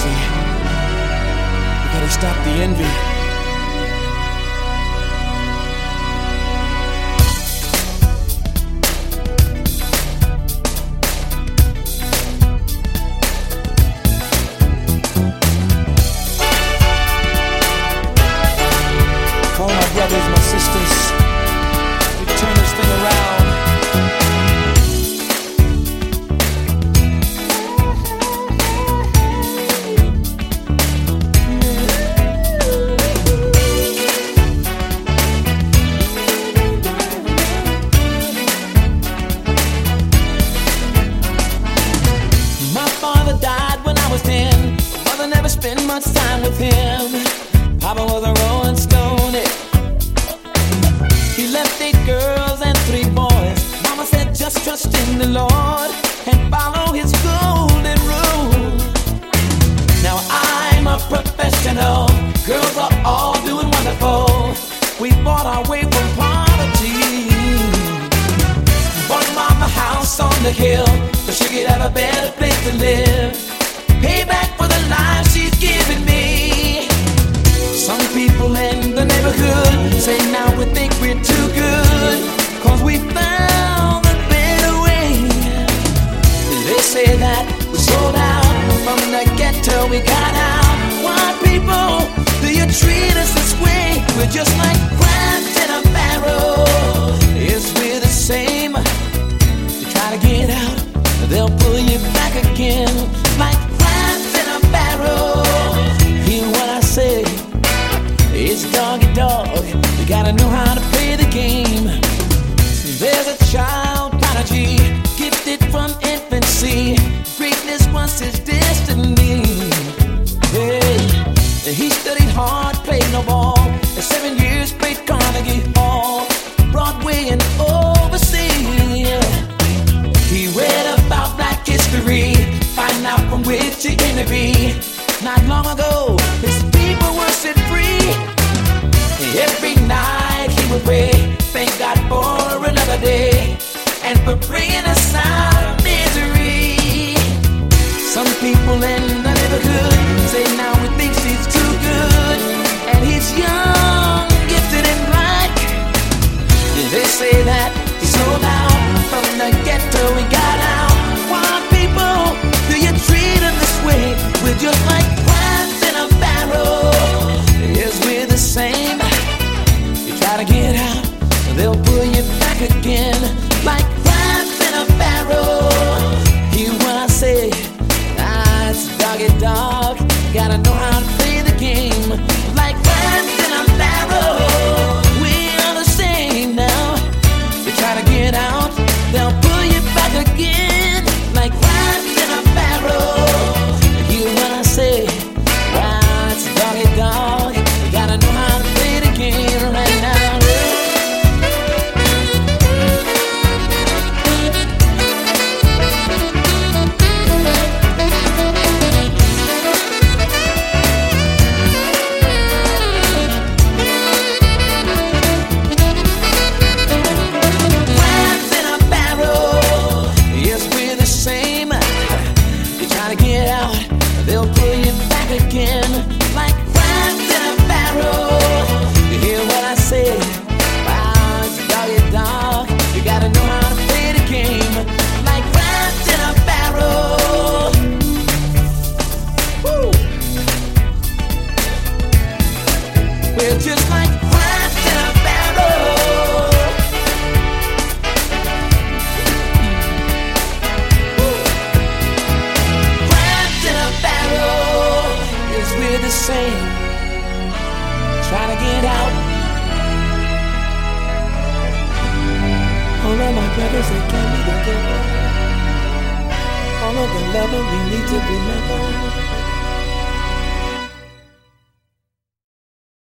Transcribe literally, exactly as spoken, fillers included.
jealousy. We gotta stop the envy. All my brothers, my sisters, we turn this thing around. My father died when I was ten. Mother never spent much time with him. Papa was a rolling stone. He left eight girls and three boys. Mama said just trust in the Lord and follow his golden rule. Now I'm a professional. Girls are all doing wonderful. We bought our way from poverty. Bought mama a house on the hill so she could have a better place to live. Payback for the life she's given me. Some people in the neighborhood say now we think we're too good, cause we found a better way. They say that we sold out from the ghetto, we got out. Why people do you treat us this way? We're just like crabs in a barrel. Yes, we're the same. You try to get out, they'll pull you back again. Like crabs in a barrel. Hear what I say? It's doggy dog, you gotta know how to play the game. There's a child prodigy, gifted from infancy. Greatness was his destiny. Hey, he studied hard, played no ball. In seven years, played Carnegie Hall, Broadway and overseas. He read about black history, find out from which he came to be. Not long ago, his people were set free. Every night he would pray, thank God for another day, and for bringing us out of misery. Some people in the neighborhood say now we think she's too good, and he's young, gifted and black. They say that he's sold out from the ghetto, we got out. Why people do you treat him this way? We're just like crabs in a barrel. Yes, we're the same. You try to get out, they'll pull you back again. Like crabs in a barrel. Hear what I say? Ah, it's doggy dog. Gotta know how to play the game. Like crabs in a barrel. We are the same now. You try to get out, they'll pull you back again. Like crabs in a barrel. Hear what I say? Ah, it's doggy dog. Gotta know how to play the game right now. Crabs in a barrel. Yes, we're the same. You try to get out, they'll pull you back again. Like crabs in a barrel. You hear what I say? Wow, it's doggy dog. You gotta know how to play the game. Like crabs in a barrel. Woo. We're just like crabs in a barrel. Woo. Crabs in a barrel. Yes, we're the same. Try to get out. All of my brothers, they can't be together. All of the loving we need to remember.